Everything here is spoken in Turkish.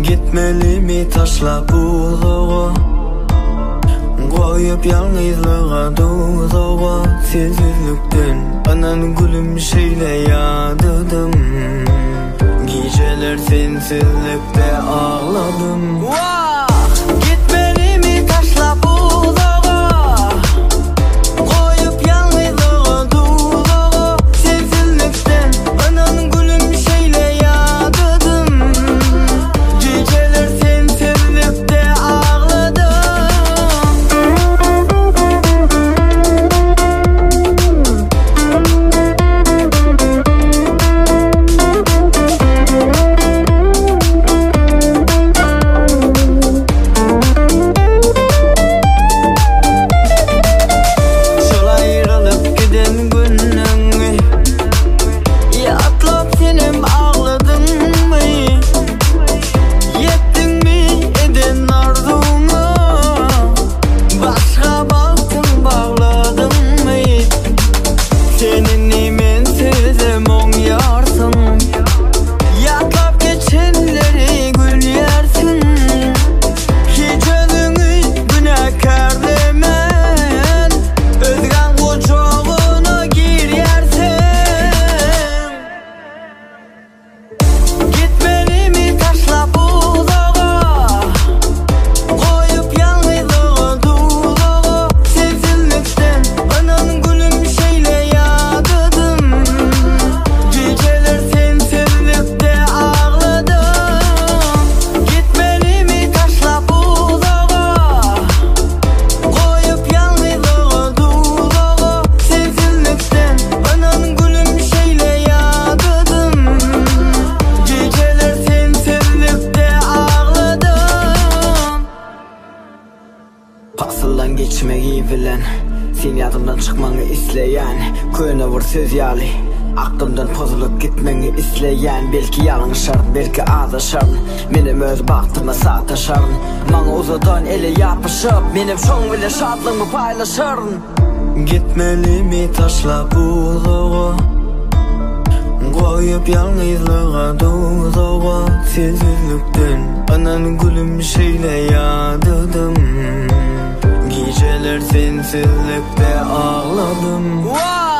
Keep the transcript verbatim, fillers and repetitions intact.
Gitmeli mi taşla buluğu, koyup yalnızlığa doluğu. Sensizlikten anan gülüm şeyle yadıdım. Geceler sensizlikte ağladım. Gitmeli mi taşla buluğu, koyup yalnızlığa doluğu. Sensizlikten anan gülüm şeyle yadıdım. Geceler sensizlikte ağladım. Pasıldan geçmeyi bilen, sen yadımdan çıkmanı isleyen, köyüne vur söz yali, aklımdan pozulup gitmeni isleyen. Belki yalın şart, belki ağda şart, benim öz baktıma sataşarın. Bana uzadan ele yapışıp, benim şoň bile şadlığımı paylaşarın. Gitmeli mi taşla buluğu, koyup yalnızlığa doluğu. Sensizlikten anan gülüm şeyle yadıdım. Geceler sensizlikte ağladım.